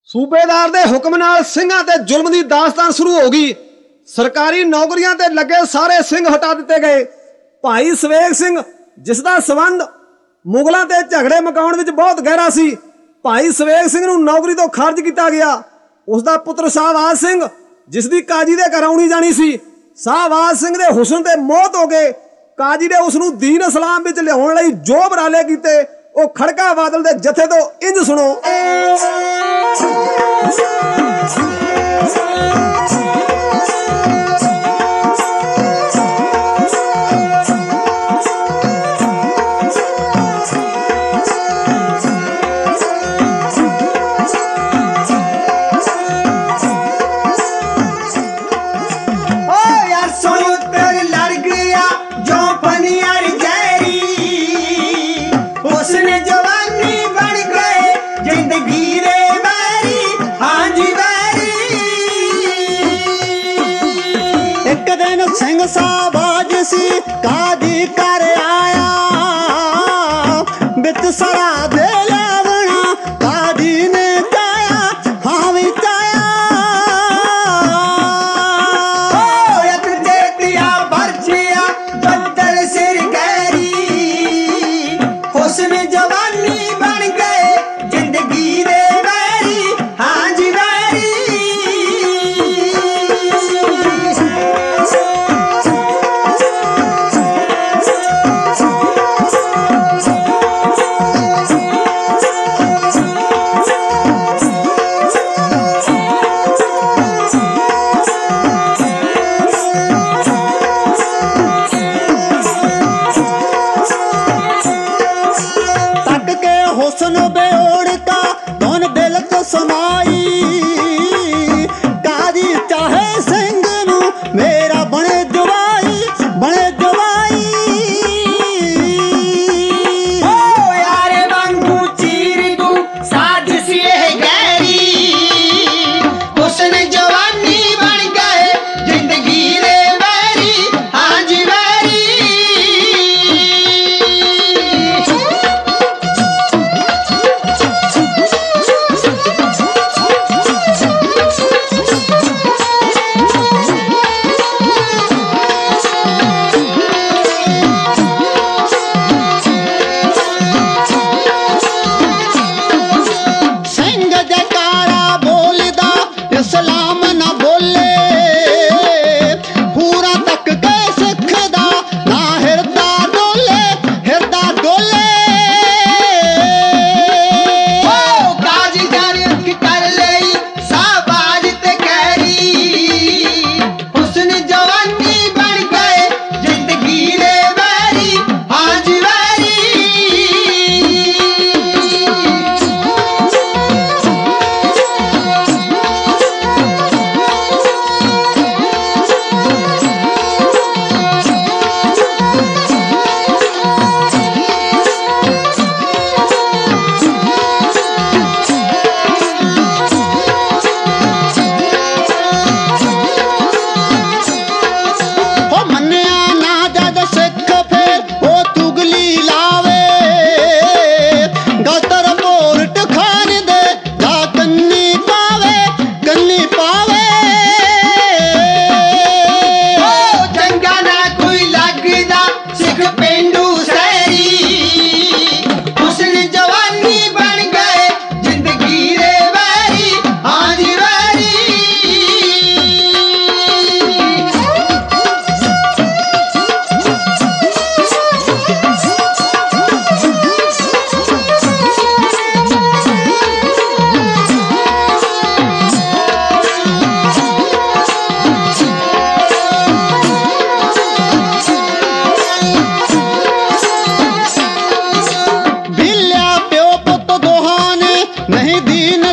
सूबेदार दे हुक्म नाल सिंघां ते जुल्म दी दास्तान शुरू हो गई। सरकारी नौकरियां ते लगे सारे सिंह हटा दिते गए। भाई सवेग सिंह जिसदा संबंध मुगलों ते झगड़े मकाउण विच बहुत गहरा सी, भाई सवेग सिंह नूं नौकरी तो खारिज किया गया। उसका पुत्र शाहबाज सिंह जिसकी काजी दे घर आउणी जानी सी, शाहबाज सिंह दे हुस्न ते मौत हो गए। काजी ने उसनूं दीन इस्लाम विच लिआउण लई जो बराले कीते वो खड़का बादल दे जथे तो इंज सुनो। सिंह शाहबाज सी काजी कर आया, बिच सरा दे लावना काजी ने चाया, हाँ भी चाया। देखिया बरछिया बदल सिर गहरी, हुस्न जवानी बन गए जिंदगी दे बैरी, हाँ जी बैरी। हुस्न बेओड़ का धन दिल को समाई, काजी चाहे सिंह नू मेरा बने जवाई, बने जवाई। ओ यारे वांगू चीर दू साजिश ये गहरी, हुस्न जवानी बन गए जिंदगी रे बैरी, हाँ जी बैरी। इस्लाम न बोले पूरा तक के सिखदा ना हिरदा डोले, हिरदा डोले। ओ काजी जाने की कर ले शाहबाज ते कहरी, हुस्न जवानी बन गए जिंदगी रे बैरी, हाँ जी बैरी। नहीं दीन